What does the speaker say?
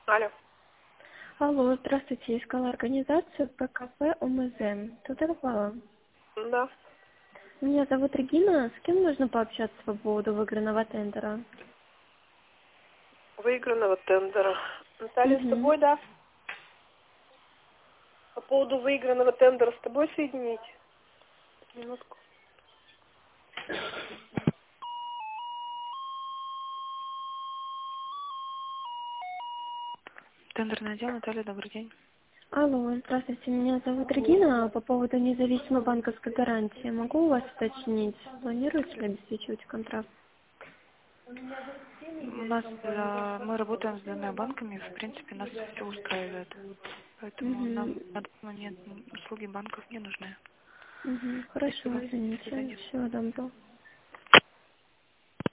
Алло. Алло, здравствуйте. Искала организацию ПКП ОМЗ. Туда попала. Да. Меня зовут Регина. С кем нужно пообщаться по поводу выигранного тендера? Выигранного тендера. Наталья, с Угу. тобой, да? По поводу выигранного тендера с тобой соединить? Минутку. Тендерный отдел, Наталья, добрый день. Алло, здравствуйте. Меня зовут Регина. По поводу независимой банковской гарантии. Могу у вас уточнить, планируете ли обеспечивать контракт? Мы работаем с двумя банками, в принципе, нас все устраивает. Поэтому Угу. нам на данный момент услуги банков не нужны. Угу. Хорошо, Спасибо. До извините. свидания. Всего доброго.